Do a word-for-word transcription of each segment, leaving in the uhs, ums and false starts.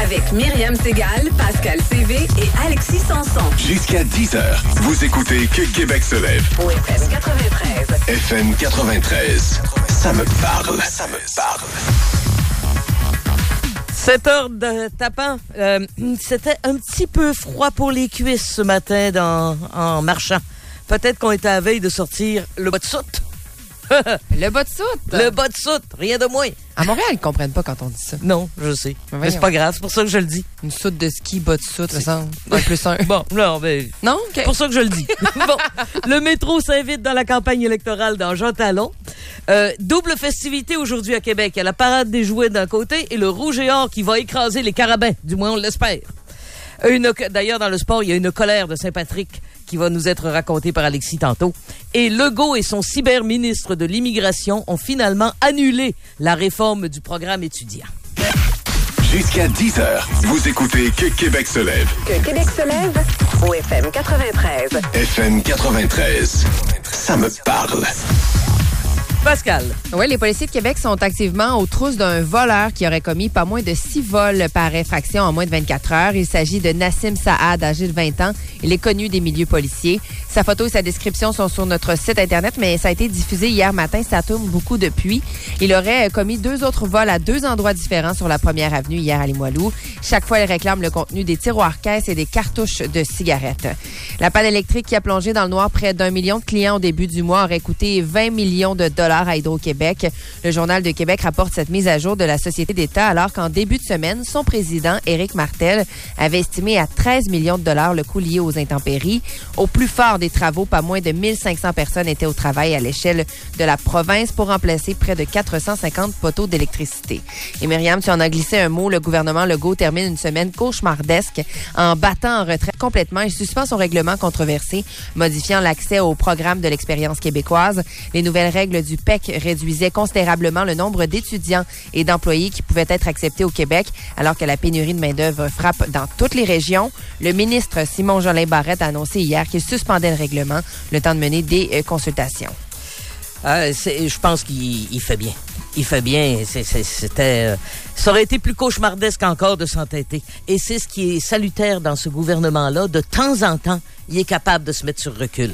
Avec Myriam Segal, Pascal C V et Alexis Sanson. Jusqu'à dix heures, vous écoutez Que Québec se lève. Au F M quatre-vingt-treize. F M quatre-vingt-treize. Ça me parle. Ça me parle. sept heures de tapant. Euh, c'était un petit peu froid pour les cuisses ce matin dans, en marchant. Peut-être qu'on était à la veille de sortir le bas de soute. Le bas de soute? Le bas de soute, rien de moins. À Montréal, ils comprennent pas quand on dit ça. Non, je sais. Mais Mais c'est pas grave, c'est pour ça que je le dis. Une soute de ski, bas de soute, ça semble. Un plus un. Bon, non, mais... Non? Okay. C'est pour ça que je le dis. Bon, le métro s'invite dans la campagne électorale dans Jean Talon. Euh, double festivité aujourd'hui à Québec. Il y a la parade des jouets d'un côté et le rouge et or qui va écraser les carabins. Du moins, on l'espère. Une, d'ailleurs, dans le sport, il y a une colère de Saint-Patrick qui va nous être racontée par Alexis tantôt. Et Legault et son cyber-ministre de l'immigration ont finalement annulé la réforme du programme étudiant. Jusqu'à dix heures, vous écoutez Que Québec se lève. Que Québec se lève au F M quatre-vingt-treize. F M quatre-vingt-treize. Ça me parle. Pascal. Oui, les policiers de Québec sont activement aux trousses d'un voleur qui aurait commis pas moins de six vols par infraction en moins de vingt-quatre heures. Il s'agit de Nassim Saad, âgé de vingt ans. Il est connu des milieux policiers. Sa photo et sa description sont sur notre site Internet, mais ça a été diffusé hier matin. Ça tourne beaucoup depuis. Il aurait commis deux autres vols à deux endroits différents sur la première avenue hier à Limoilou. Chaque fois, il réclame le contenu des tiroirs caisses et des cartouches de cigarettes. La panne électrique qui a plongé dans le noir près d'un million de clients au début du mois aurait coûté vingt millions de dollars à Hydro-Québec. Le Journal de Québec rapporte cette mise à jour de la Société d'État alors qu'en début de semaine, son président, Éric Martel, avait estimé à treize millions de dollars le coût lié aux intempéries. Au plus fort des travaux, pas moins de mille cinq cents personnes étaient au travail à l'échelle de la province pour remplacer près de quatre cent cinquante poteaux d'électricité. Et Myriam, tu en as glissé un mot, le gouvernement Legault termine une semaine cauchemardesque en battant en retraite complètement et suspend son règlement controversé, modifiant l'accès au programme de l'expérience québécoise. Les nouvelles règles du P E C réduisaient considérablement le nombre d'étudiants et d'employés qui pouvaient être acceptés au Québec, alors que la pénurie de main-d'œuvre frappe dans toutes les régions. Le ministre Simon-Jolin Barrette a annoncé hier qu'il suspendait le règlement, le temps de mener des euh, consultations. Euh, c'est, je pense qu'il il fait bien. Il fait bien. C'est, c'est, c'était, euh, ça aurait été plus cauchemardesque encore de s'entêter. Et c'est ce qui est salutaire dans ce gouvernement-là. De temps en temps, il est capable de se mettre sur recul.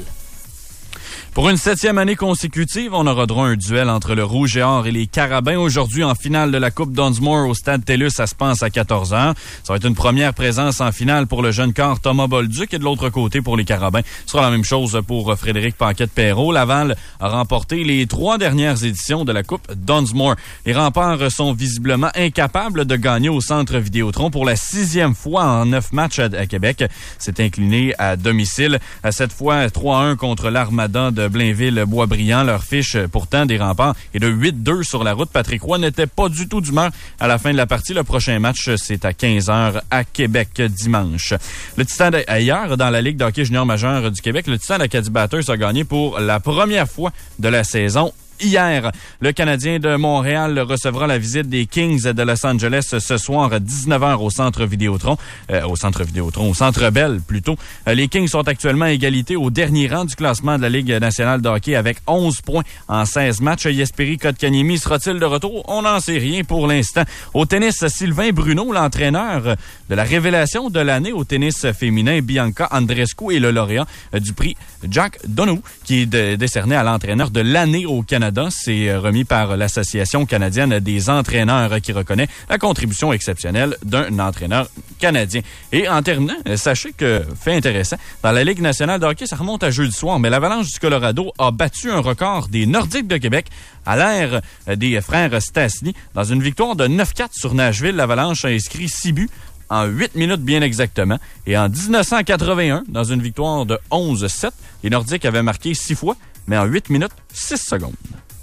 Pour une septième année consécutive, on aura droit à un duel entre le Rouge et Or et les Carabins. Aujourd'hui, en finale de la Coupe Dunsmore au Stade TELUS, ça se passe à quatorze heures. Ça va être une première présence en finale pour le jeune corps Thomas Bolduc. Et de l'autre côté, pour les Carabins, ce sera la même chose pour Frédéric Paquette-Perrault. Laval a remporté les trois dernières éditions de la Coupe Dunsmore. Les Remparts sont visiblement incapables de gagner au Centre Vidéotron pour la sixième fois en neuf matchs à, à Québec. C'est incliné à domicile. Cette fois, trois à un contre l'Armada de Blainville-Boisbriand. Leur fiche, pourtant, des Remparts est de huit deux sur la route. Patrick Roy n'était pas du tout d'humeur à la fin de la partie. Le prochain match, c'est à quinze heures à Québec dimanche. Le Titan ailleurs, dans la Ligue de hockey junior majeur du Québec, le Titan d'Acadie Batters a gagné pour la première fois de la saison. Hier, le Canadien de Montréal recevra la visite des Kings de Los Angeles ce soir à dix-neuf heures au Centre Vidéotron. Euh, au Centre Vidéotron, au Centre Bell plutôt. Euh, les Kings sont actuellement à égalité au dernier rang du classement de la Ligue nationale de hockey avec onze points en seize matchs. Jesperi Kotkaniemi sera-t-il de retour? On n'en sait rien pour l'instant. Au tennis, Sylvain Bruno, l'entraîneur de la révélation de l'année au tennis féminin, Bianca Andreescu, est le lauréat du prix Jack Donohue, qui est de, décerné à l'entraîneur de l'année au Canada. C'est remis par l'Association canadienne des entraîneurs qui reconnaît la contribution exceptionnelle d'un entraîneur canadien. Et en terminant, sachez que, fait intéressant, dans la Ligue nationale de hockey, ça remonte à jeudi soir, mais l'Avalanche du Colorado a battu un record des Nordiques de Québec à l'ère des frères Stastny. Dans une victoire de neuf quatre sur Nashville, l'Avalanche a inscrit six buts en huit minutes bien exactement. Et en dix-neuf cent quatre-vingt-un, dans une victoire de onze sept, les Nordiques avaient marqué six fois, mais en huit minutes, six secondes.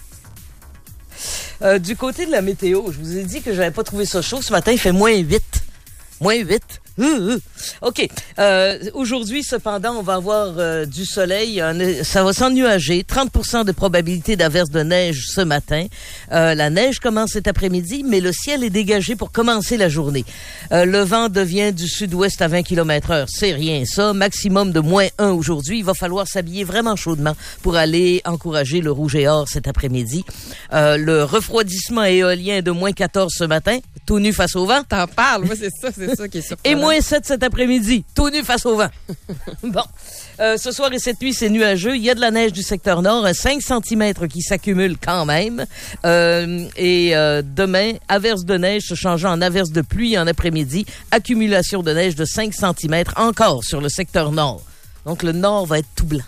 Euh, du côté de la météo, je vous ai dit que j'avais pas trouvé ça chaud. Ce matin, il fait moins huit. Moins huit. Euh, euh. OK. Euh, aujourd'hui, cependant, on va avoir euh, du soleil. Un, ça va s'ennuager. trente pour cent de probabilité d'averse de neige ce matin. Euh, la neige commence cet après-midi, mais le ciel est dégagé pour commencer la journée. Euh, le vent devient du sud-ouest à vingt kilomètres heure. C'est rien, ça. Maximum de moins un aujourd'hui. Il va falloir s'habiller vraiment chaudement pour aller encourager le rouge et or cet après-midi. Euh, le refroidissement éolien de moins quatorze ce matin. Tout nu face au vent. T'en parles, moi, c'est ça, c'est ça qui est surprenant. Et moins sept cet après-midi, tout nu face au vent. Bon. Euh, ce soir et cette nuit, c'est nuageux. Il y a de la neige du secteur nord, un cinq centimètres qui s'accumule quand même. Euh, et euh, demain, averse de neige se changeant en averse de pluie en après-midi. Accumulation de neige de cinq centimètres encore sur le secteur nord. Donc, le nord va être tout blanc.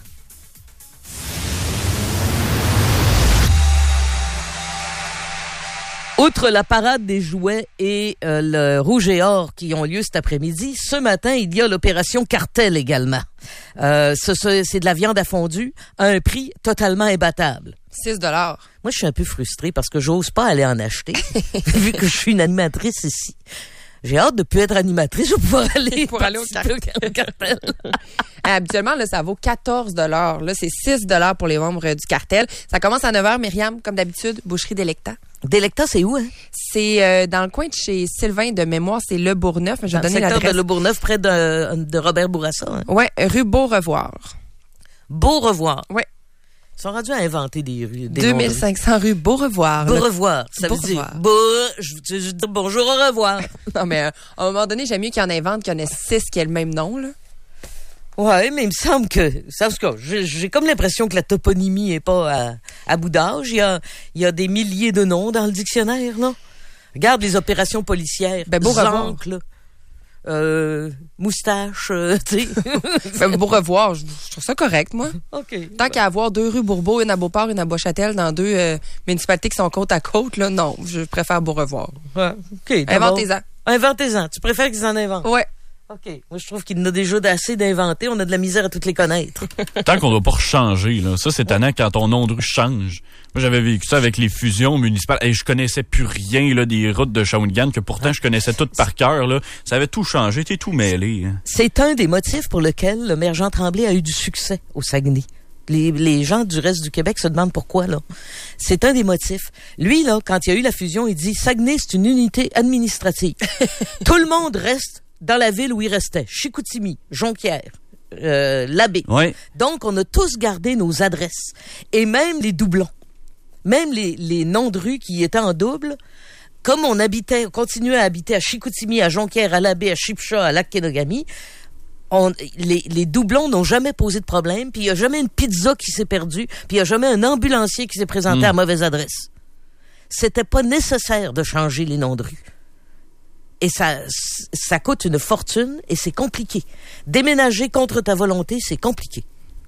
Outre la parade des jouets et euh, le rouge et or qui ont lieu cet après-midi, ce matin, il y a l'opération Cartel également. Euh, ce, ce, c'est de la viande à fondue à un prix totalement imbattable. six dollars. Moi, je suis un peu frustrée parce que j'ose pas aller en acheter, vu que je suis une animatrice ici. J'ai hâte de plus être animatrice pour pouvoir aller, pour aller au cartel. au cartel. Habituellement, là, ça vaut quatorze dollars. Là, c'est six dollars pour les membres du cartel. Ça commence à neuf heures, Myriam, comme d'habitude, boucherie Délecta. Délecta, c'est où, hein? C'est euh, dans le coin de chez Sylvain de mémoire, c'est Le Bourgneuf. Je vais donner l'adresse. Secteur de Le Bourgneuf, près de, de Robert Bourassa. Hein? Oui, rue Beaurevoir. Beaurevoir. Oui. Ils sont rendus à inventer des rues. Des deux mille cinq cents rue Beaurevoir. Beaurevoir. Ça veut Beaurevoir. dire, beau, je, je, je dis bonjour, au revoir. Non, mais euh, à un moment donné, j'aime mieux qu'il y en invente qu'il y en ait six qui aient le même nom, là. Ouais, mais il me semble que, ça, en tout cas, j'ai, j'ai comme l'impression que la toponymie est pas à, à bout d'âge. Il y a, il y a des milliers de noms dans le dictionnaire, là. Regarde les opérations policières. Ben, Beaurevoir. Zancle, euh, moustache, euh, tu sais. Ben, Beaurevoir, je, je trouve ça correct, moi. OK. Tant qu'à avoir deux rues Bourbeau, une à Beauport, une à Beauchâtel, dans deux euh, municipalités qui sont côte à côte, là, non, je préfère Beaurevoir. Ouais, OK. Inventez-en. Inventez-en. Tu préfères qu'ils en inventent? Ouais. OK. Moi, je trouve qu'il y en a déjà assez d'inventer. On a de la misère à toutes les connaître. Tant qu'on doit pas changer, là. Ça, c'est tannant quand ton nom de rue change. Moi, j'avais vécu ça avec les fusions municipales. Et je connaissais plus rien, là, des routes de Shawinigan, que pourtant, je connaissais toutes par cœur, là. Ça avait tout changé. T'es tout mêlé, hein. C'est un des motifs pour lequel le maire Jean Tremblay a eu du succès au Saguenay. Les, les gens du reste du Québec se demandent pourquoi, là. C'est un des motifs. Lui, là, quand il y a eu la fusion, il dit, Saguenay, c'est une unité administrative. Tout le monde reste dans la ville où il restait. Chicoutimi, Jonquière, euh, Labbé. Oui. Donc, on a tous gardé nos adresses. Et même les doublons. Même les, les noms de rues qui étaient en double. Comme on habitait, on continuait à habiter à Chicoutimi, à Jonquière, à Labbé, à Chipcha, à Lac-Kenogami, on, les, les doublons n'ont jamais posé de problème, puis il n'y a jamais une pizza qui s'est perdue, puis il n'y a jamais un ambulancier qui s'est présenté mmh. à mauvaise adresse. C'était pas nécessaire de changer les noms de rues. Et ça, ça coûte une fortune et c'est compliqué. Déménager contre ta volonté, c'est compliqué.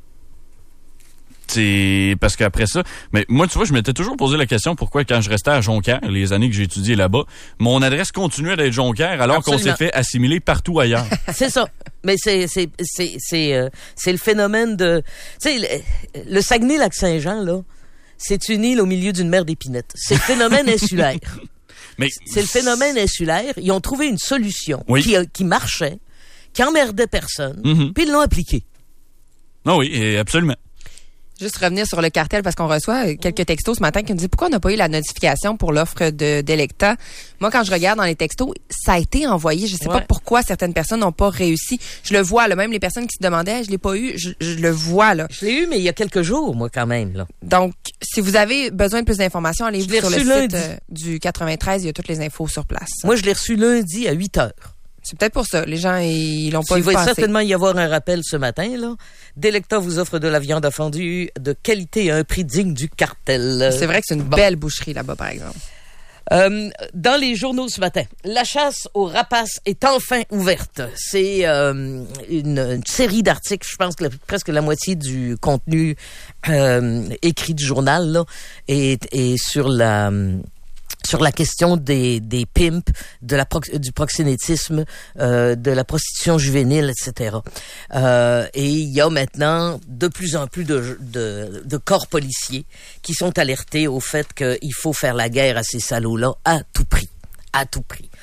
C'est parce qu'après ça, mais moi, tu vois, je m'étais toujours posé la question pourquoi, quand je restais à Jonquière, les années que j'ai étudié là-bas, mon adresse continuait d'être Jonquière alors Absolument. qu'on s'est fait assimiler partout ailleurs. C'est ça. Mais c'est c'est c'est c'est euh, c'est le phénomène de, tu sais, le, le Saguenay-Lac-Saint-Jean là, c'est une île au milieu d'une mer d'épinettes. C'est le phénomène insulaire. Mais c'est le phénomène insulaire. Ils ont trouvé une solution oui. qui, qui marchait, qui emmerdait personne, mm-hmm. puis ils l'ont appliquée. Non, oui, absolument. Juste revenir sur le cartel parce qu'on reçoit quelques textos ce matin qui nous disent pourquoi on n'a pas eu la notification pour l'offre de Délecta. Moi, quand je regarde dans les textos, ça a été envoyé. Je sais ouais. pas pourquoi certaines personnes n'ont pas réussi. Je le vois, là, même les personnes qui se demandaient, je l'ai pas eu, je, je le vois là. Je l'ai eu, mais il y a quelques jours, moi, quand même. Là. Donc, si vous avez besoin de plus d'informations, allez sur le lundi. site euh, du quatre-vingt-treize, il y a toutes les infos sur place. Moi, je l'ai reçu lundi à huit heures. C'est peut-être pour ça. Les gens, ils l'ont pas il vu va passer. certainement y avoir un rappel ce matin, là. Délecta vous offre de la viande fondue de qualité à un prix digne du cartel. C'est vrai que c'est une bon. belle boucherie là-bas, par exemple. Euh, dans les journaux ce matin, la chasse aux rapaces est enfin ouverte. C'est euh, une, une série d'articles, je pense que la, presque la moitié du contenu euh, écrit du journal là, est, est sur la... sur la question des des pimps, de la prox, du proxénétisme, euh, de la prostitution juvénile, et cetera. Euh, et il y a maintenant de plus en plus de, de de corps policiers qui sont alertés au fait qu'il faut faire la guerre à ces salauds-là à tout prix, à tout prix.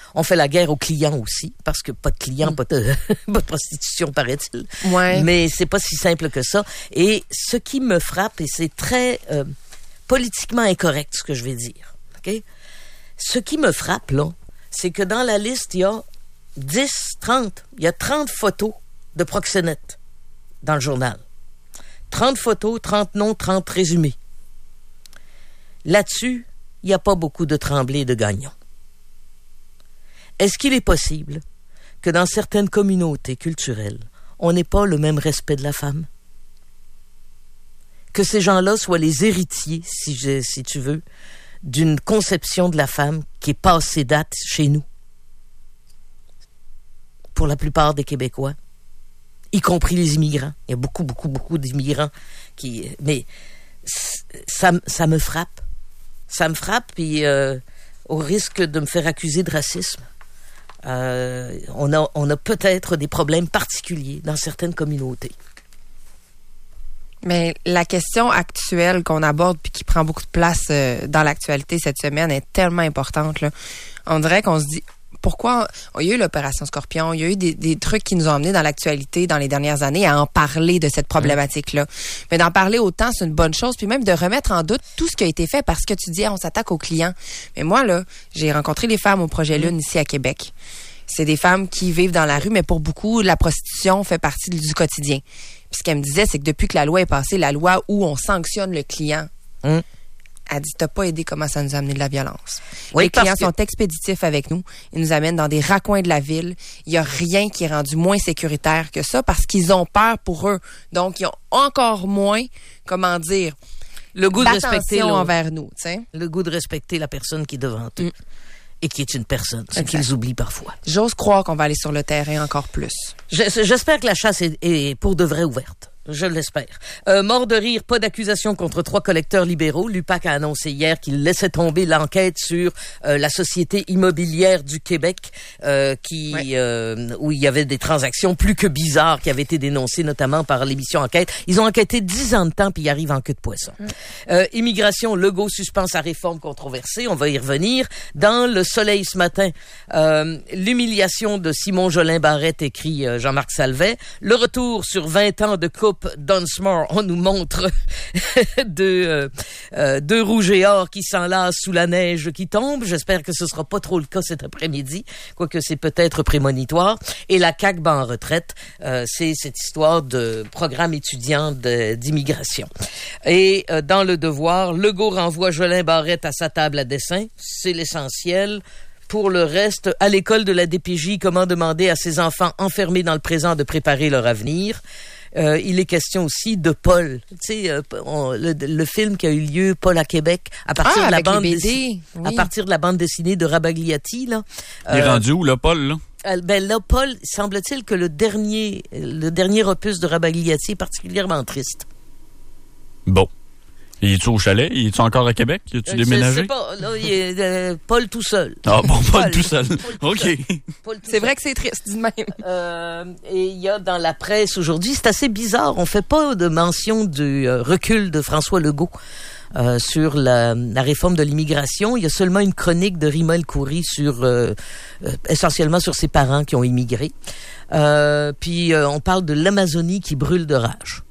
On fait la guerre aux clients aussi, parce que pas de clients, mmh. pas, de, pas de prostitution, paraît-il. Ouais. Mais c'est pas si simple que ça. Et ce qui me frappe, et c'est très euh, politiquement incorrect ce que je vais dire, OK? Ce qui me frappe, là, c'est que dans la liste, il y a dix, trente, il y a trente photos de proxénètes dans le journal. trente photos, trente noms, trente résumés. Là-dessus, il n'y a pas beaucoup de Tremblay et de Gagnon. Est-ce qu'il est possible que dans certaines communautés culturelles, on n'ait pas le même respect de la femme? Que ces gens-là soient les héritiers, si, je, si tu veux, d'une conception de la femme qui est passée date chez nous? Pour la plupart des Québécois, y compris les immigrants. Il y a beaucoup, beaucoup, beaucoup d'immigrants qui... Mais ça, ça me frappe. Ça me frappe, puis euh, au risque de me faire accuser de racisme, euh, on a, on a peut-être des problèmes particuliers dans certaines communautés. Mais la question actuelle qu'on aborde puis qui prend beaucoup de place euh, dans l'actualité cette semaine est tellement importante, là. On dirait qu'on se dit... Pourquoi il y a eu l'opération Scorpion, il y a eu des, des trucs qui nous ont amenés dans l'actualité dans les dernières années à en parler de cette problématique-là. Mmh. Mais d'en parler autant, c'est une bonne chose, puis même de remettre en doute tout ce qui a été fait parce que tu dis, ah, on s'attaque aux clients. Mais moi, là, j'ai rencontré les femmes au Projet Lune mmh. ici à Québec. C'est des femmes qui vivent dans la rue, mais pour beaucoup, la prostitution fait partie du quotidien. Puis ce qu'elle me disait, c'est que depuis que la loi est passée, la loi où on sanctionne le client, mmh. elle dit, t'as pas aidé comment ça nous a amené de la violence. Oui, les clients que... sont expéditifs avec nous. Ils nous amènent dans des raccoins de la ville. Il y a rien qui est rendu moins sécuritaire que ça parce qu'ils ont peur pour eux. Donc, ils ont encore moins, comment dire, le goût de respecter envers nous, tu sais. Le goût de respecter la personne qui est devant eux. Mm. Et qui est une personne, ce qu'ils oublient parfois. J'ose croire qu'on va aller sur le terrain encore plus. J'espère que la chasse est, est pour de vrai ouverte. Je l'espère. Euh, mort de rire, pas d'accusation contre trois collecteurs libéraux. L'U P A C a annoncé hier qu'il laissait tomber l'enquête sur euh, la Société immobilière du Québec, euh, qui ouais. euh, où il y avait des transactions plus que bizarres qui avaient été dénoncées, notamment par l'émission Enquête. Ils ont enquêté dix ans de temps, puis ils arrivent en queue de poisson. Ouais. Euh, immigration, Legault suspend sa réforme controversée. On va y revenir. Dans Le Soleil ce matin, euh, l'humiliation de Simon Jolin Barrette, écrit euh, Jean-Marc Salvet. Le retour sur vingt ans de coupe Dunsmore, on nous montre deux, euh, euh, deux rouges et or qui s'enlacent sous la neige qui tombe. J'espère que ce sera pas trop le cas cet après-midi, quoique c'est peut-être prémonitoire. Et la C A Q bat en retraite, euh, c'est cette histoire de programme étudiant de, d'immigration. Et euh, dans Le Devoir, Legault renvoie Jolin Barrette à sa table à dessin. C'est l'essentiel. Pour le reste, à l'école de la D P J, comment demander à ses enfants enfermés dans le présent de préparer leur avenir? Euh, il est question aussi de Paul, tu sais, euh, on, le, le film qui a eu lieu, Paul à Québec, à partir ah, de la avec bande les B D, dessinée, oui. à partir de la bande dessinée de Rabagliati, là. Il est euh, rendu où, là, Paul, là? Euh, ben là, Paul, semble-t-il que le dernier, le dernier opus de Rabagliati est particulièrement triste. Bon. Il est-tu au chalet? Il est-tu encore à Québec? Il est-tu euh, déménagé? Je sais pas. Là, il est euh, Paul tout seul. Ah bon, Paul, Paul tout seul. Paul tout OK. Seul. Paul tout c'est seul. vrai que c'est triste, dis même. Euh, et il y a dans la presse aujourd'hui, c'est assez bizarre, on fait pas de mention du euh, recul de François Legault euh, sur la, la réforme de l'immigration. Il y a seulement une chronique de Rima El Khoury sur, euh, euh, essentiellement sur ses parents qui ont immigré. Euh, puis euh, on parle de l'Amazonie qui brûle de rage.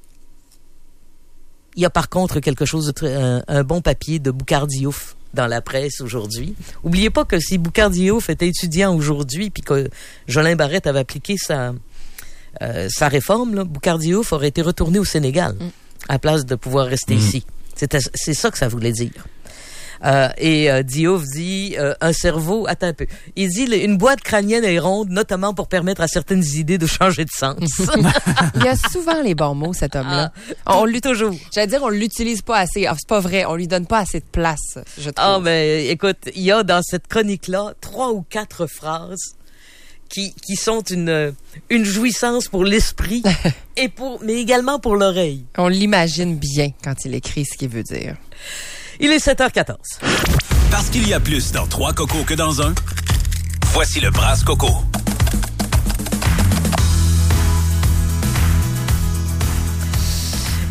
Il y a par contre quelque chose de très, un, un bon papier de Boucard Diouf dans la presse aujourd'hui. Oubliez pas que si Boucard Diouf était étudiant aujourd'hui puis que Jolin Barrette avait appliqué sa, euh, sa réforme, là, Boucard Diouf aurait été retourné au Sénégal mm. à la place de pouvoir rester mm. ici. C'était, c'est ça que ça voulait dire. Euh, et euh, Diouf dit euh, un cerveau, attends un peu, il dit une boîte crânienne est ronde notamment pour permettre à certaines idées de changer de sens. Il y a souvent les bons mots, cet homme-là. Ah, on lui toujours. J'allais dire on l'utilise pas assez. Ah, c'est pas vrai, on lui donne pas assez de place, je trouve. Ah mais écoute, il y a dans cette chronique-là trois ou quatre phrases qui qui sont une une jouissance pour l'esprit et pour mais également pour l'oreille. On l'imagine bien quand il écrit ce qu'il veut dire. Il est sept heures quatorze. Parce qu'il y a plus dans trois cocos que dans un, voici le Brasse Coco.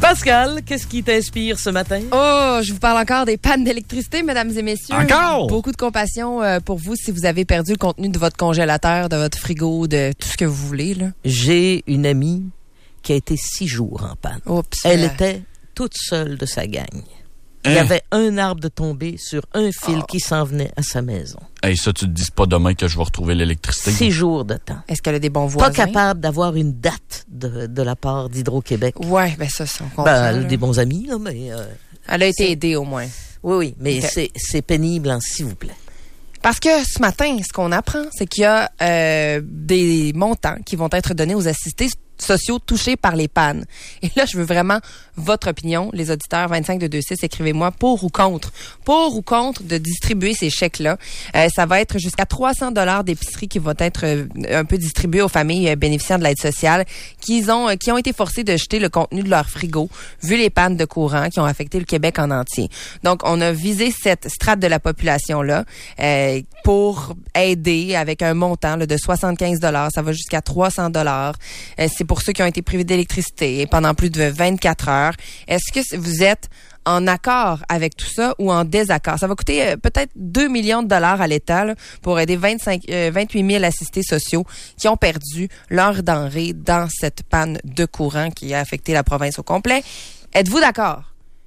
Pascal, qu'est-ce qui t'inspire ce matin? Oh, je vous parle encore des pannes d'électricité, mesdames et messieurs. Encore? Beaucoup de compassion euh, pour vous si vous avez perdu le contenu de votre congélateur, de votre frigo, de tout ce que vous voulez, là. J'ai une amie qui a été six jours en panne. Oups. Elle euh, était toute seule de sa gang. Il Hein? y avait un arbre de tombé sur un fil Oh. qui s'en venait à sa maison. Hey, ça, tu te dis pas demain que je vais retrouver l'électricité. Six jours de temps. Est-ce qu'elle a des bons voisins? Pas capable d'avoir une date de, de la part d'Hydro-Québec. Ouais, ben ça, ça, on comprend. Ben, elle a là. des bons amis, là, mais... euh, Elle a été c'est- aidée au moins. oui, oui, mais Ok. c'est, c'est pénible, hein, s'il vous plaît. Parce que ce matin, ce qu'on apprend, c'est qu'il y a euh, des montants qui vont être donnés aux assistés sociaux touchés par les pannes. Et là, je veux vraiment votre opinion, les auditeurs vingt-cinq deux deux six, écrivez-moi pour ou contre. Pour ou contre de distribuer ces chèques-là. Euh, ça va être jusqu'à trois cents dollars d'épicerie qui vont être euh, un peu distribués aux familles euh, bénéficiant de l'aide sociale qui ont, euh, qui ont été forcées de jeter le contenu de leur frigo vu les pannes de courant qui ont affecté le Québec en entier. Donc, on a visé cette strate de la population-là euh, pour aider avec un montant là, de soixante-quinze dollars. Ça va jusqu'à trois cents dollars. Euh, c'est pour ceux qui ont été privés d'électricité pendant plus de vingt-quatre heures. Est-ce que vous êtes en accord avec tout ça ou en désaccord? Ça va coûter euh, peut-être deux millions de dollars à l'État là, pour aider vingt-cinq, euh, vingt-huit mille assistés sociaux qui ont perdu leurs denrées dans cette panne de courant qui a affecté la province au complet. Êtes-vous d'accord?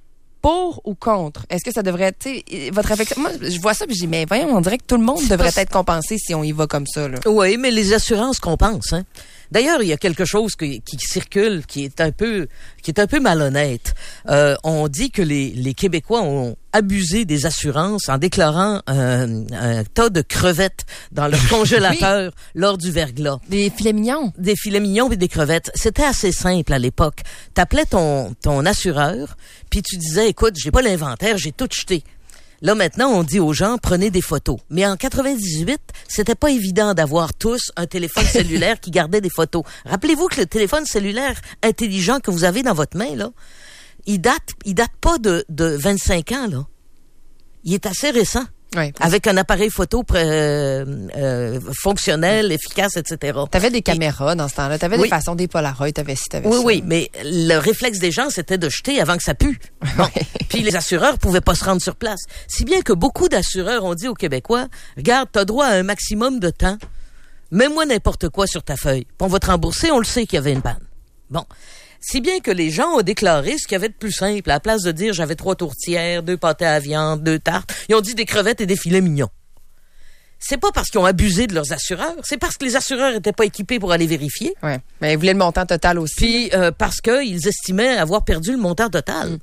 Pour ou contre? Est-ce que ça devrait être, tu sais, votre réflexion? Moi, je vois ça puis je dis, mais voyons, on dirait que tout le monde C'est devrait pas- être compensé si on y va comme ça, là. Oui, mais les assurances compensent, hein. D'ailleurs, il y a quelque chose que- qui circule, qui est un peu, qui est un peu malhonnête. Euh, on dit que les, les Québécois ont abusé des assurances en déclarant un, un tas de crevettes dans leur congélateur lors du verglas. Des filets mignons. Des filets mignons et des crevettes. C'était assez simple à l'époque. T'appelais ton, ton assureur, puis tu disais, écoute, j'ai pas l'inventaire, j'ai tout jeté. Là, maintenant, on dit aux gens, prenez des photos. Mais en quatre-vingt-dix-huit, c'était pas évident d'avoir tous un téléphone cellulaire qui gardait des photos. Rappelez-vous que le téléphone cellulaire intelligent que vous avez dans votre main, là, il date, il date pas de, de vingt-cinq ans, là. Il est assez récent. Ouais. Avec un appareil photo euh, euh, fonctionnel, efficace, et cetera. T'avais des caméras dans ce temps-là. T'avais Oui. des façons, des Polaroids, t'avais ci, t'avais Oui, ça. oui, mais le réflexe des gens, c'était de jeter avant que ça pue. Bon. Puis les assureurs pouvaient pas se rendre sur place. Si bien que beaucoup d'assureurs ont dit aux Québécois, regarde, t'as droit à un maximum de temps. Mets-moi n'importe quoi sur ta feuille. Puis on va te rembourser, on le sait qu'il y avait une panne. Bon. Si bien que les gens ont déclaré ce qu'il y avait de plus simple. À la place de dire j'avais trois tourtières, deux pâtés à viande, deux tartes, ils ont dit des crevettes et des filets mignons. C'est pas parce qu'ils ont abusé de leurs assureurs, c'est parce que les assureurs étaient pas équipés pour aller vérifier. Ouais. Mais ils voulaient le montant total aussi. Puis euh, parce qu'ils estimaient avoir perdu le montant total.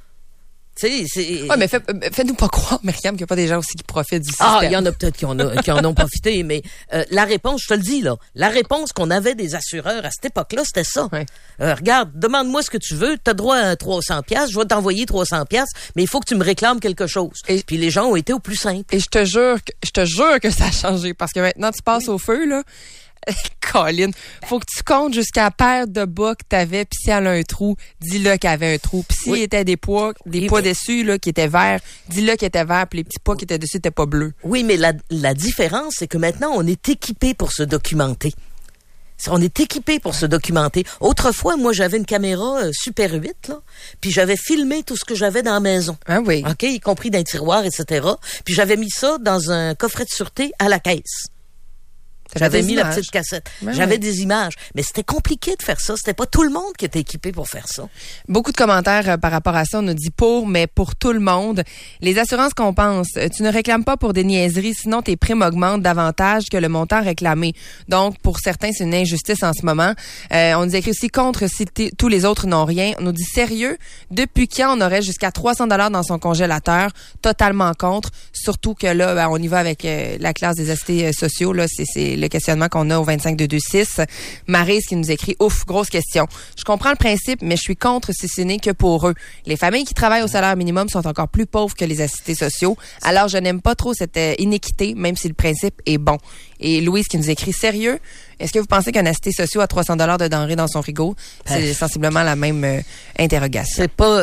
Tu sais, c'est... Ouais, mais fait, euh, fais-nous pas croire, Myriam, qu'il n'y a pas des gens aussi qui profitent du système. Ah, il y en a peut-être qui en, a, qui en ont profité, mais euh, la réponse, je te le dis, là, la réponse qu'on avait des assureurs à cette époque-là, c'était ça. Ouais. Euh, regarde, demande-moi ce que tu veux, t'as droit à trois cents piastres, je vais t'envoyer trois cents piastres, mais il faut que tu me réclames quelque chose. Et- Puis les gens ont été au plus simple. Et je te jure que, je te jure que ça a changé parce que maintenant, tu passes au feu, là. Colin, faut que tu comptes jusqu'à la paire de bas que t'avais, puis si elle a un trou, dis-le qu'elle avait un trou. Puis s'il Oui. était des pois, des Et- pois dessus, là, qui étaient verts, dis-le qu'ils étaient verts, puis les petits pois qui étaient dessus étaient pas bleus. Oui, mais la, la différence, c'est que maintenant, on est équipé pour se documenter. On est équipé pour se documenter. Autrefois, moi, j'avais une caméra euh, Super huit, là, puis j'avais filmé tout ce que j'avais dans la maison. Ah oui. OK, y compris dans les tiroirs, et cetera. Puis j'avais mis ça dans un coffret de sûreté à la caisse. T'avais J'avais des mis la images. petite cassette. Ouais, J'avais ouais. des images. Mais c'était compliqué de faire ça. C'était pas tout le monde qui était équipé pour faire ça. Beaucoup de commentaires euh, par rapport à ça. On nous dit pour, mais pour tout le monde. Les assurances compensent. Euh, Tu ne réclames pas pour des niaiseries, sinon tes primes augmentent davantage que le montant réclamé. Donc, pour certains, c'est une injustice en ce moment. Euh, on nous écrit aussi contre si t- tous les autres n'ont rien. On nous dit sérieux, depuis quand on aurait jusqu'à trois cents dollars dans son congélateur? Totalement contre. Surtout que là, ben, on y va avec euh, la classe des assistés euh, sociaux. Là, c'est, c'est le questionnement qu'on a au vingt-cinq deux deux six. Maryse qui nous écrit, ouf, grosse question. Je comprends le principe, mais je suis contre si ce n'est que pour eux. Les familles qui travaillent au salaire minimum sont encore plus pauvres que les assistés sociaux. Alors, je n'aime pas trop cette euh, inéquité, même si le principe est bon. Et Louise qui nous écrit, sérieux, est-ce que vous pensez qu'un assisté social a trois cents dollars de denrées dans son frigo? C'est Euh. sensiblement la même euh, interrogation. C'est pas...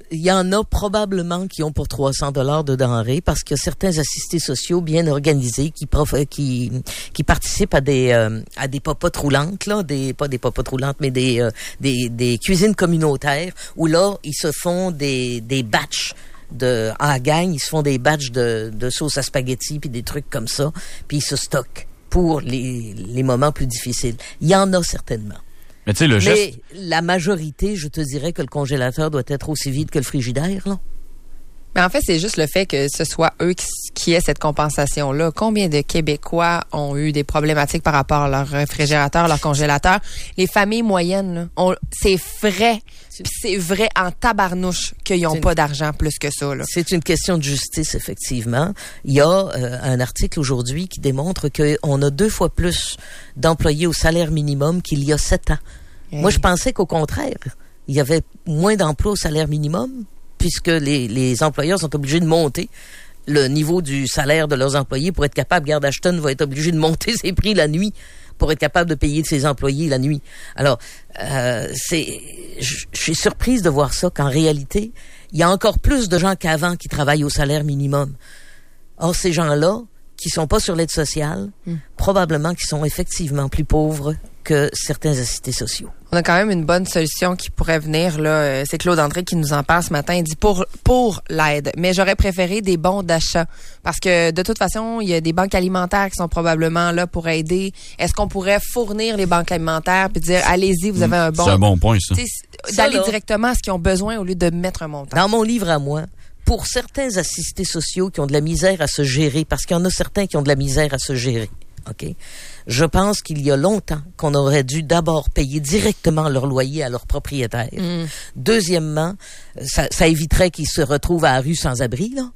il y en a probablement qui ont pour trois cents dollars de denrées parce qu'il y a certains assistés sociaux bien organisés qui prof, qui qui participent à des euh, à des popotes roulantes là, des pas des popotes roulantes mais des euh, des des cuisines communautaires où là ils se font des des batchs de en gang, ils se font des batchs de de sauce à spaghetti puis des trucs comme ça, puis ils se stockent pour les les moments plus difficiles. Il y en a certainement. Mais tu sais, le geste... Mais la majorité, je te dirais que le congélateur doit être aussi vide que le frigidaire, là. Mais en fait, c'est juste le fait que ce soit eux qui, qui aient cette compensation-là. Combien de Québécois ont eu des problématiques par rapport à leur réfrigérateur, leur congélateur? Les familles moyennes, là, ont, c'est vrai, puis c'est vrai en tabarnouche qu'ils n'ont pas d'argent plus que ça, là. C'est une question de justice, effectivement. Il y a euh, un article aujourd'hui qui démontre qu'on a deux fois plus d'employés au salaire minimum qu'il y a sept ans. Hey. Moi, je pensais qu'au contraire, il y avait moins d'emplois au salaire minimum, puisque les, les employeurs sont obligés de monter le niveau du salaire de leurs employés pour être capable. Gerd Ashton va être obligé de monter ses prix la nuit pour être capable de payer ses employés la nuit. Alors, euh, c'est, je suis surprise de voir ça, qu'en réalité, il y a encore plus de gens qu'avant qui travaillent au salaire minimum. Or, ces gens-là, qui sont pas sur l'aide sociale, mm. probablement qu'ils sont effectivement plus pauvres que certains assistés sociaux. On a quand même une bonne solution qui pourrait venir, là. C'est Claude André qui nous en parle ce matin. Il dit pour, pour l'aide. Mais j'aurais préféré des bons d'achat. Parce que, de toute façon, il y a des banques alimentaires qui sont probablement là pour aider. Est-ce qu'on pourrait fournir les banques alimentaires puis dire, allez-y, vous avez un bon... C'est un bon point, ça. D'aller directement à ce qu'ils ont besoin au lieu de mettre un montant. Dans mon livre à moi, pour certains assistés sociaux qui ont de la misère à se gérer, parce qu'il y en a certains qui ont de la misère à se gérer, OK? Je pense qu'il y a longtemps qu'on aurait dû d'abord payer directement leur loyer à leurs propriétaires. Mm. Deuxièmement, ça, ça éviterait qu'ils se retrouvent à la rue sans abri, là.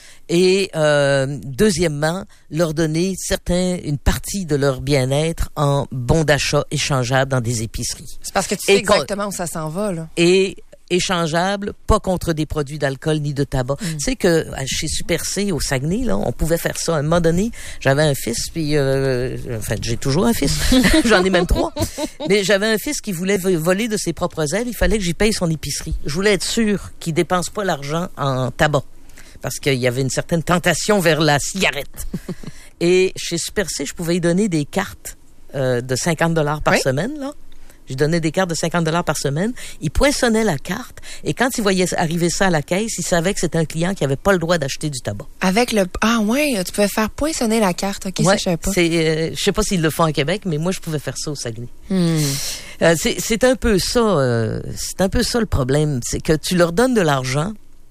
Et euh, deuxièmement, leur donner certains, une partie de leur bien-être en bons d'achat échangeables dans des épiceries. C'est parce que tu sais et exactement où ça s'en va, là. Et échangeable, pas contre des produits d'alcool ni de tabac. Mm. Tu sais que chez Super C au Saguenay, là, on pouvait faire ça. À un moment donné, j'avais un fils, puis euh, en fait, j'ai toujours un fils. J'en ai même trois. Mais j'avais un fils qui voulait voler de ses propres ailes. Il fallait que j'y paye son épicerie. Je voulais être sûr qu'il dépense pas l'argent en tabac, parce qu'il y avait une certaine tentation vers la cigarette. Et chez Super C, je pouvais y donner des cartes euh, de cinquante dollars par oui. semaine, là. Je donnais des cartes de cinquante dollars par semaine. Il poinçonnait la carte. Et quand il voyait arriver ça à la caisse, il savait que c'était un client qui avait pas le droit d'acheter du tabac. Avec le... Ah ouais, tu pouvais faire poinçonner la carte. OK, ouais, ça, je savais pas. C'est, euh, je sais pas s'ils le font à Québec, mais moi, je pouvais faire ça au Saguenay. Hmm. Euh, c'est, c'est un peu ça, euh, c'est un peu ça le problème. C'est que tu leur donnes de l'argent.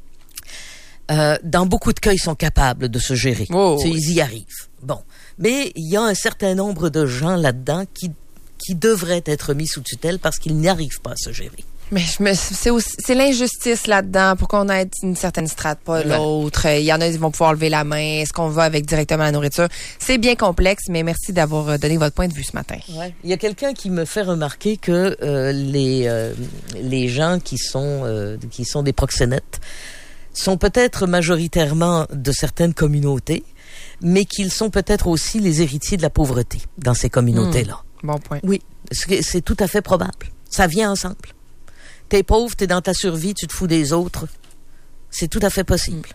Euh, dans beaucoup de cas, ils sont capables de se gérer. Oh, oui. Ils y arrivent. Bon. Mais il y a un certain nombre de gens là-dedans qui qui devraient être mis sous tutelle parce qu'ils n'y arrivent pas à se gérer. Mais je me, c'est, aussi, c'est l'injustice là-dedans pour qu'on ait une certaine strate, pas ouais. l'autre. Il y en a qui vont pouvoir lever la main. Est-ce qu'on va avec directement la nourriture? C'est bien complexe, mais merci d'avoir donné votre point de vue ce matin. Ouais. Il y a quelqu'un qui me fait remarquer que euh, les euh, les gens qui sont euh, qui sont des proxénètes sont peut-être majoritairement de certaines communautés, mais qu'ils sont peut-être aussi les héritiers de la pauvreté dans ces communautés-là. Mmh. Bon point. Oui, c'est, c'est tout à fait probable. Ça vient ensemble. T'es pauvre, t'es dans ta survie, tu te fous des autres. C'est tout à fait possible.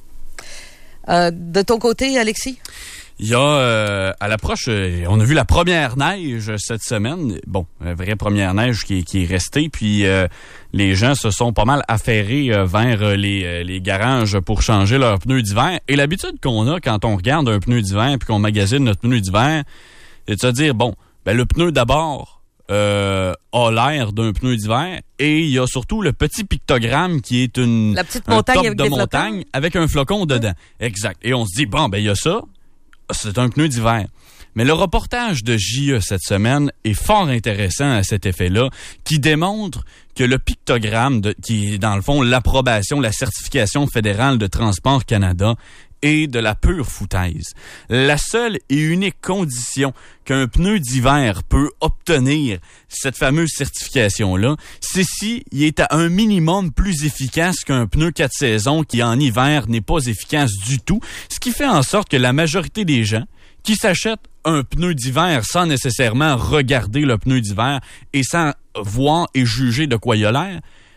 Euh, de ton côté, Alexis? Il y a, euh, à l'approche, euh, on a vu la première neige cette semaine. Bon, la vraie première neige qui, qui est restée. Puis euh, les gens se sont pas mal affairés euh, vers les, euh, les garages pour changer leurs pneus d'hiver. Et l'habitude qu'on a quand on regarde un pneu d'hiver puis qu'on magasine notre pneu d'hiver, c'est de se dire, bon, ben le pneu d'abord euh, a l'air d'un pneu d'hiver et il y a surtout le petit pictogramme qui est une la petite montagne un top avec de des montagne flocons. Avec un flocon dedans. Exact. Et on se dit bon ben il y a ça, c'est un pneu d'hiver. Mais le reportage de J E cette semaine est fort intéressant à cet effet-là, qui démontre que le pictogramme, de, qui est dans le fond l'approbation, la certification fédérale de Transport Canada, est de la pure foutaise. La seule et unique condition qu'un pneu d'hiver peut obtenir cette fameuse certification-là, c'est si il est à un minimum plus efficace qu'un pneu quatre saisons qui, en hiver, n'est pas efficace du tout, ce qui fait en sorte que la majorité des gens qui s'achètent un pneu d'hiver sans nécessairement regarder le pneu d'hiver et sans voir et juger de quoi il a l'air,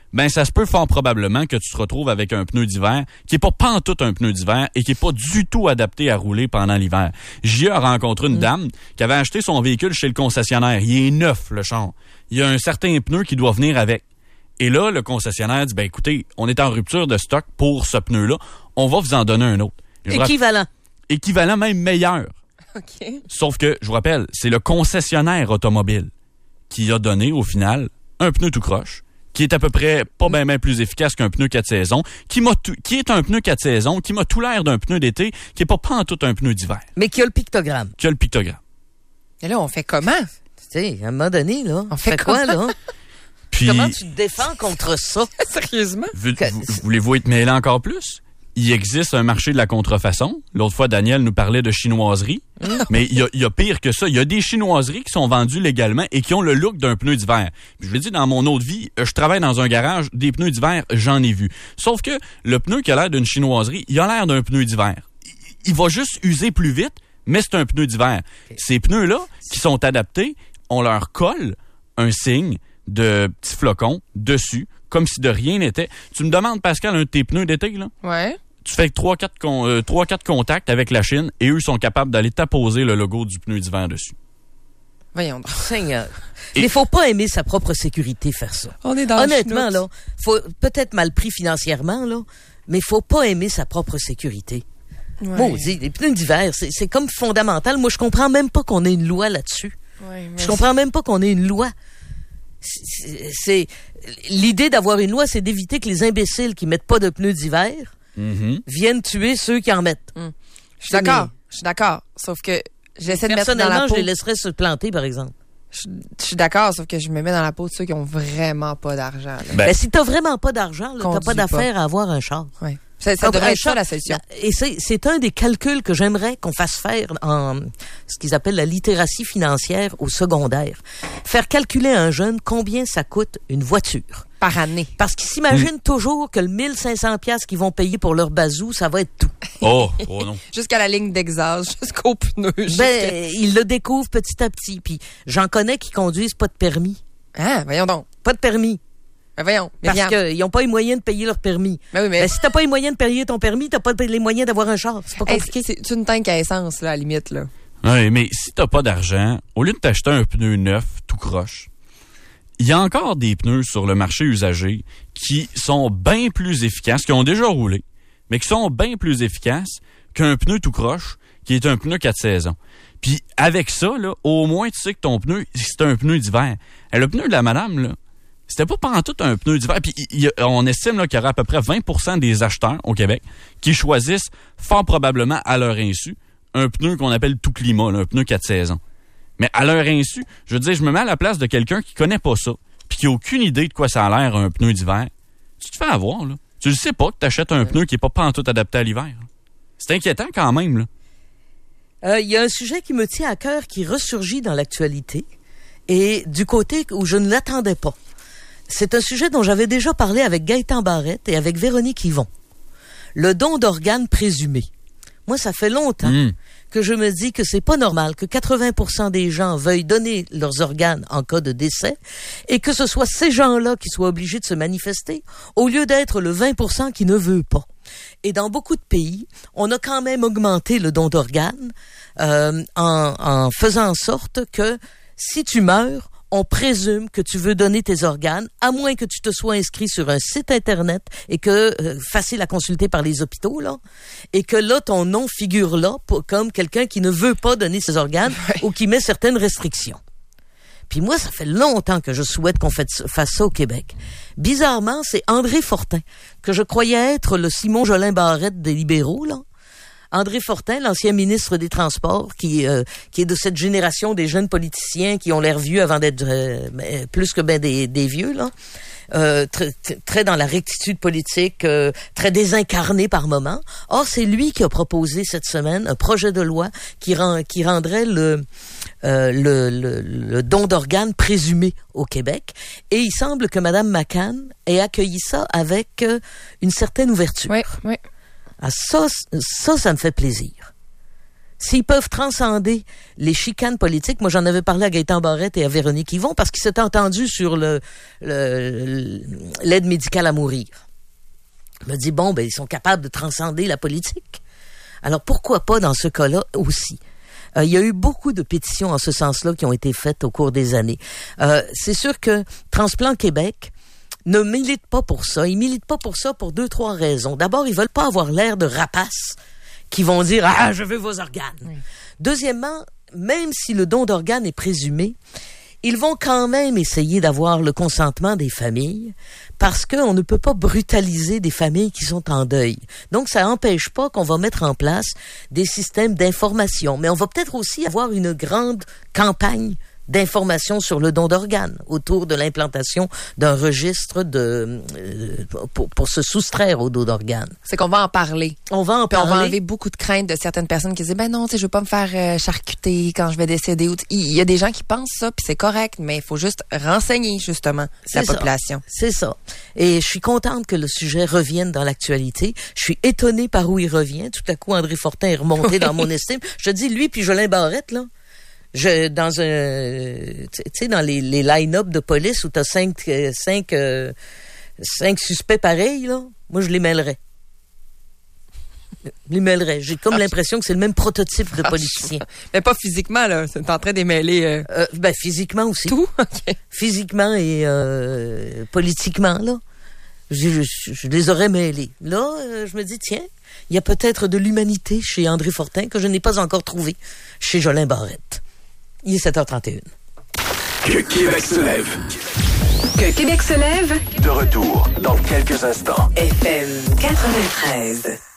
ben ça se peut fort probablement que tu te retrouves avec un pneu d'hiver qui est pas pantoute un pneu d'hiver et qui est pas du tout adapté à rouler pendant l'hiver. J a rencontré une mmh. dame qui avait acheté son véhicule chez le concessionnaire. Il est neuf, le char. Il y a un certain pneu qui doit venir avec. Et là, le concessionnaire dit, ben écoutez, on est en rupture de stock pour ce pneu-là. On va vous en donner un autre. Équivalent. Équivalent, même meilleur. OK. Sauf que, je vous rappelle, c'est le concessionnaire automobile qui a donné, au final, un pneu tout croche, qui est à peu près pas bien ben plus efficace qu'un pneu quatre saisons, qui m'a tout, qui est un pneu quatre saisons, qui m'a tout l'air d'un pneu d'été, qui est pas pantoute un pneu d'hiver. Mais qui a le pictogramme. Qui a le pictogramme. Et là, on fait comment? Tu sais, à un moment donné, là, on fait, fait quoi, là? Puis, comment tu te défends contre ça? Sérieusement? Vous, vous, voulez-vous être mêlé encore plus? Il existe un marché de la contrefaçon. L'autre fois, Daniel nous parlait de chinoiserie. Mmh. Mais il y, a, il y a pire que ça. Il y a des chinoiseries qui sont vendues légalement et qui ont le look d'un pneu d'hiver. Puis je l'ai dit, dans mon autre vie, je travaille dans un garage, des pneus d'hiver, j'en ai vu. Sauf que le pneu qui a l'air d'une chinoiserie, il a l'air d'un pneu d'hiver. Il, il va juste user plus vite, mais c'est un pneu d'hiver. Okay. Ces pneus-là, qui sont adaptés, on leur colle un signe de petits flocons dessus, comme si de rien n'était. Tu me demandes, Pascal, un de tes pneus d'été, là? Ouais. Tu fais trois quatre con, euh, contacts avec la Chine et eux sont capables d'aller t'apposer le logo du pneu d'hiver dessus. Voyons donc. Seigneur. Et... Il faut pas aimer sa propre sécurité faire ça. On est dans Honnêtement, là, faut peut-être mal pris financièrement, là, mais il faut pas aimer sa propre sécurité. Ouais. Maudit, les pneus d'hiver, c'est, c'est comme fondamental. Moi, je comprends même pas qu'on ait une loi là-dessus. Ouais, je comprends même pas qu'on ait une loi. C'est, c'est l'idée d'avoir une loi, c'est d'éviter que les imbéciles qui mettent pas de pneus d'hiver mm-hmm. viennent tuer ceux qui en mettent. Mm. Je suis d'accord, mais... je suis d'accord. Sauf que j'essaie de mettre dans la peau. Personnellement, je les laisserais se planter, par exemple. Je, je suis d'accord, sauf que je me mets dans la peau de ceux qui ont vraiment pas d'argent. Là. Ben, ben si t'as vraiment pas d'argent, là, t'as pas d'affaire pas. à avoir un char. Ouais. Ça, ça devrait être ça, la solution. Et c'est, c'est un des calculs que j'aimerais qu'on fasse faire en ce qu'ils appellent la littératie financière au secondaire. Faire calculer à un jeune combien ça coûte une voiture. Par année. Parce qu'ils s'imaginent mmh. toujours que le mille cinq cents dollars qu'ils vont payer pour leur bazou, ça va être tout. Oh, oh non. Jusqu'à la ligne d'exhaust, jusqu'au pneu. Ben, jusqu'à... ils le découvrent petit à petit. Puis j'en connais qui conduisent pas de permis. Ah, voyons donc. Pas de permis. Ben voyons. Parce qu'ils n'ont pas les moyens de payer leur permis. Ben oui, mais... Ben, si t'as pas les moyens de payer ton permis, t'as pas les moyens d'avoir un char. C'est pas compliqué. Hey, c'est, c'est une tank à essence, là, à la limite, là. Oui, mais si t'as pas d'argent, au lieu de t'acheter un pneu neuf, tout croche, il y a encore des pneus sur le marché usagé qui sont bien plus efficaces, qui ont déjà roulé, mais qui sont bien plus efficaces qu'un pneu tout croche, qui est un pneu quatre saisons. Puis avec ça, là, au moins, tu sais que ton pneu, c'est un pneu d'hiver. Et le pneu de la madame, là, c'était pas pantoute un pneu d'hiver. Puis y a, on estime là, qu'il y aura à peu près vingt pour cent des acheteurs au Québec qui choisissent fort probablement à leur insu un pneu qu'on appelle tout climat, là, un pneu quatre saisons. Mais à leur insu, je veux dire, je me mets à la place de quelqu'un qui connaît pas ça, puis qui a aucune idée de quoi ça a l'air un pneu d'hiver. Tu te fais avoir, là. Tu le sais pas que t'achètes un pneu qui est pas pantoute adapté à l'hiver. Là. C'est inquiétant quand même, là. Euh, y a un sujet qui me tient à cœur, qui ressurgit dans l'actualité, et du côté où je ne l'attendais pas. C'est un sujet dont j'avais déjà parlé avec Gaëtan Barrette et avec Véronique Yvon. Le don d'organes présumé. Moi, ça fait longtemps mmh. que je me dis que c'est pas normal que quatre-vingts pour cent des gens veuillent donner leurs organes en cas de décès et que ce soit ces gens-là qui soient obligés de se manifester au lieu d'être le vingt pour cent qui ne veut pas. Et dans beaucoup de pays, on a quand même augmenté le don d'organes euh, en, en faisant en sorte que si tu meurs, on présume que tu veux donner tes organes, à moins que tu te sois inscrit sur un site Internet et que, euh, facile à consulter par les hôpitaux, là, et que là, ton nom figure là pour, comme quelqu'un qui ne veut pas donner ses organes ouais. ou qui met certaines restrictions. Puis moi, ça fait longtemps que je souhaite qu'on fasse ça au Québec. Bizarrement, c'est André Fortin, que je croyais être le Simon Jolin Barrette des libéraux, là. André Fortin, l'ancien ministre des Transports, qui euh, qui est de cette génération des jeunes politiciens qui ont l'air vieux avant d'être euh, plus que ben des, des vieux, là. Euh, très, très dans la rectitude politique, euh, très désincarné par moments. Or, c'est lui qui a proposé cette semaine un projet de loi qui rend, qui rendrait le, euh, le, le, le don d'organes présumé au Québec. Et il semble que Mme McCann ait accueilli ça avec euh, une certaine ouverture. Oui, oui. Ah, ça, ça, ça me fait plaisir. s'ils peuvent transcender les chicanes politiques, moi j'en avais parlé à Gaëtan Barrette et à Véronique Yvon parce qu'ils s'étaient entendus sur le, le l'aide médicale à mourir. Je me dis, bon, ben ils sont capables de transcender la politique. Alors pourquoi pas dans ce cas-là aussi? Euh, il y a eu beaucoup de pétitions en ce sens-là qui ont été faites au cours des années. Euh, c'est sûr que Transplant Québec ne milite pas pour ça. Ils militent pas pour ça pour deux, trois raisons. D'abord, ils veulent pas avoir l'air de rapaces qui vont dire « Ah, je veux vos organes oui. ». Deuxièmement, même si le don d'organes est présumé, ils vont quand même essayer d'avoir le consentement des familles parce qu'on ne peut pas brutaliser des familles qui sont en deuil. Donc, ça n'empêche pas qu'on va mettre en place des systèmes d'information. Mais on va peut-être aussi avoir une grande campagne d'information sur le don d'organes autour de l'implantation d'un registre de euh, pour, pour se soustraire au don d'organes. C'est qu'on va en parler. On va en Puis parler. on va enlever beaucoup de craintes de certaines personnes qui disent ben non, tu sais, je veux pas me faire euh, charcuter quand je vais décéder. Il y a des gens qui pensent ça, puis c'est correct, mais il faut juste renseigner justement c'est la ça. population. C'est ça. Et je suis contente que le sujet revienne dans l'actualité. Je suis étonnée par où il revient. Tout à coup, André Fortin est remonté dans mon estime. Je te dis, lui puis Jolin Barrette, là. Je, dans un, tu sais, dans les, les line-up de police où t'as cinq, euh, cinq, euh, cinq suspects pareils, là, moi, je les mêlerais. Je les mêlerais. J'ai comme ah, l'impression que c'est le même prototype de politicien. Mais pas physiquement, là. C'est en train d'émêler, euh... euh... Ben, physiquement aussi. Tout? Okay. Physiquement et, euh, politiquement, là. Je, je, je les aurais mêlés. Là, euh, je me dis, tiens, il y a peut-être de l'humanité chez André Fortin que je n'ai pas encore trouvé chez Jolin Barrette. Il est sept heures trente et une. Que Québec se lève. Que Québec se lève. De retour dans quelques instants. F M quatre-vingt-treize.